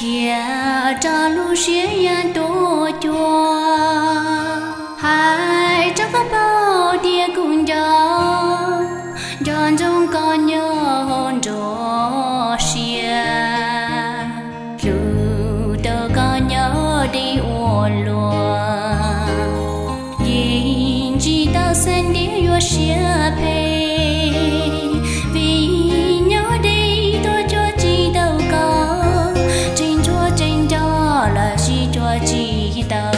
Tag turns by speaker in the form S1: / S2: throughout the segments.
S1: Thia tra lu xia yan to cho hai chắc có bao tia cũng gió giòn trong con nhớ hôn trò xia lu tơ con nhớ đi uốn lúa nhìn chỉ tao sen đi yo xia pe chỉ tờ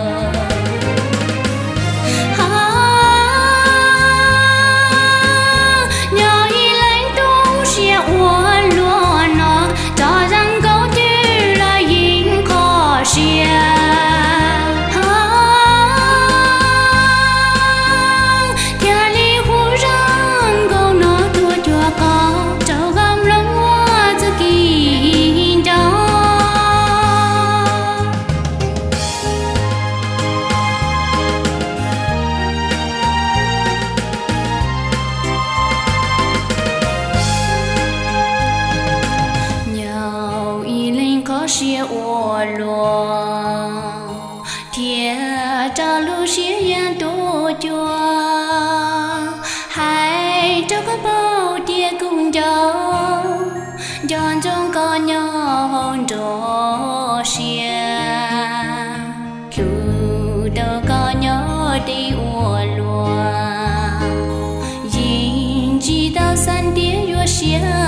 S1: nhớ y lãnh tung xia uốn lúa nó cho rằng câu chữ là yên khó xia kia li khu răng câu nó tua chua có trâu găm lông hoa cho kỳ đó xia uốn lúa thia tra lu xia yan to cho hai cho có bao tia cùng gió giòn trong con nhỏ hôn trò xia lu đâu con nhỏ đi uốn lúa nhìn chỉ tao san tia yo xia